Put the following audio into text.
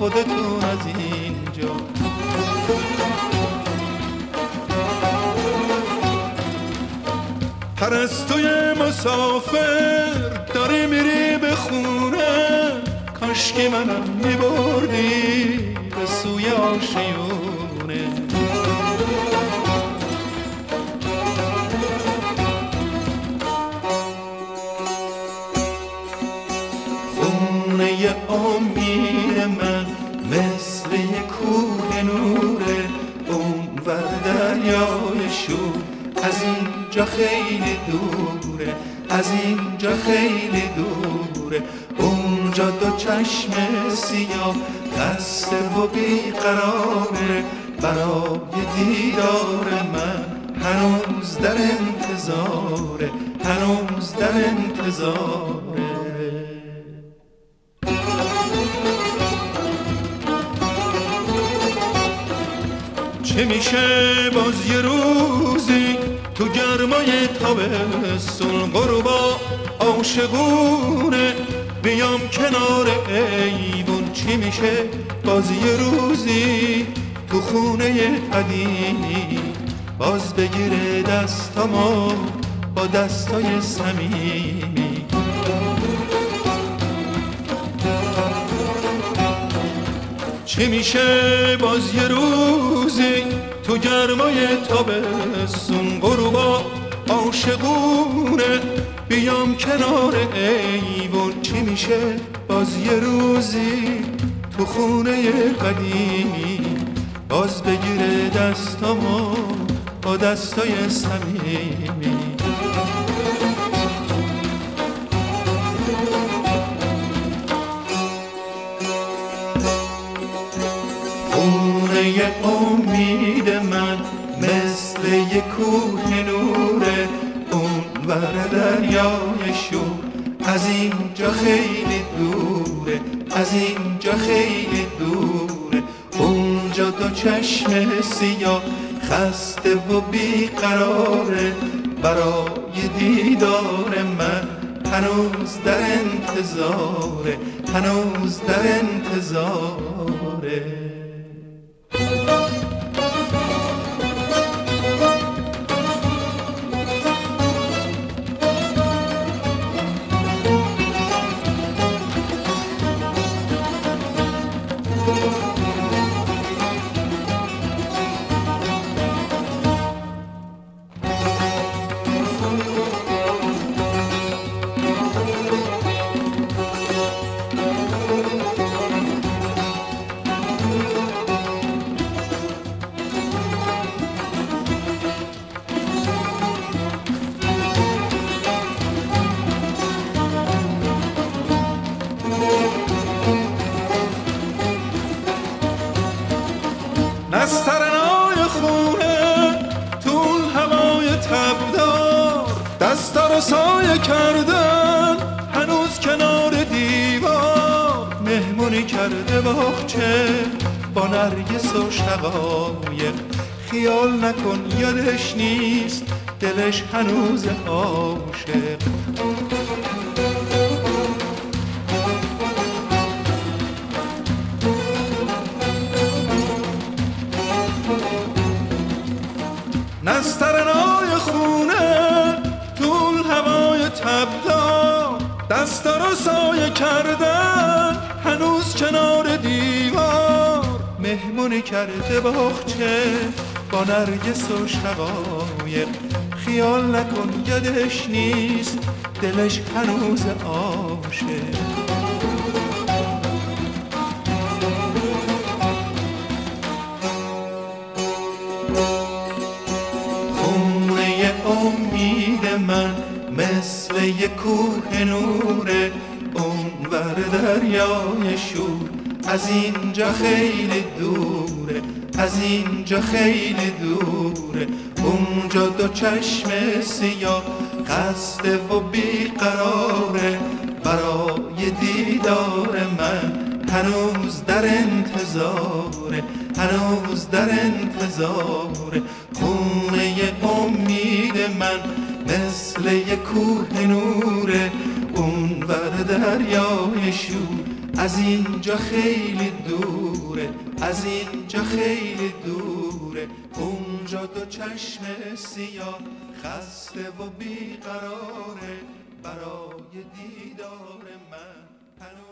خودتون از اینجا. پرستوی مسافر داری میری به خونه، کاشکی منم میبردی به سوی آشیونه. خونه امید من مثل یک کوه نوره، اونور دریای شور از اینجا خیلی دوره، از اینجا خیلی دوره. اونجا دو چشم سیاه خسته و بیقراره، برای دیدار من هنوز در انتظاره، هنوز در انتظاره. چه میشه باز یه روزی تو گرمای تابستون غروبا عاشقونه بیام کنار ایوون؟ چی میشه باز یه روزی تو خونه قدیمی باز بگیره دستامو با دستای صمیمی؟ چی میشه باز یه روزی تو گرمای تابستون غروبا عاشقونه بیام کنار ایوون؟ چی میشه باز یه روزی تو خونه قدیمی باز بگیره دستامو با دستای صمیمی؟ خونه امید من مثل یک کوه نوره، اونور دریای شور از اینجا خیلی دوره، از اینجا خیلی دوره. اونجا دو چشم سیاه خسته و بیقراره، برای دیدار من هنوز در انتظاره، هنوز در انتظاره. نسترنای خونه طول هوای تبدار، دستا رو سایه کردن هنوز کنار دیوار. مهمونی کرده باغچه با نرگس و شقایق، خیال نکن یادش نیست دلش هنوز عاشق. نسترنای خونه طول هوای تبدار، دستا رو سایه کردن هنوز کنار دیوار. مهمونی کرده باغچه با نرگس و شقایق، خیال نکن یادش نیست دلش هنوز عاشق. امید من مثل یک کوه نوره، اونور دریای شور از اینجا خیلی دوره، از اینجا خیلی دوره. اونجا دو چشم سیاه خسته و بیقراره، برای دیدار من هنوز در انتظاره، هنوز در انتظاره. خونه امید من مثل یک کوه نوره، اونور دریای شور از اینجا خیلی دوره، از اینجا خیلی دوره. اونجا دو چشم سیاه خسته و بیقراره، برای دیدار من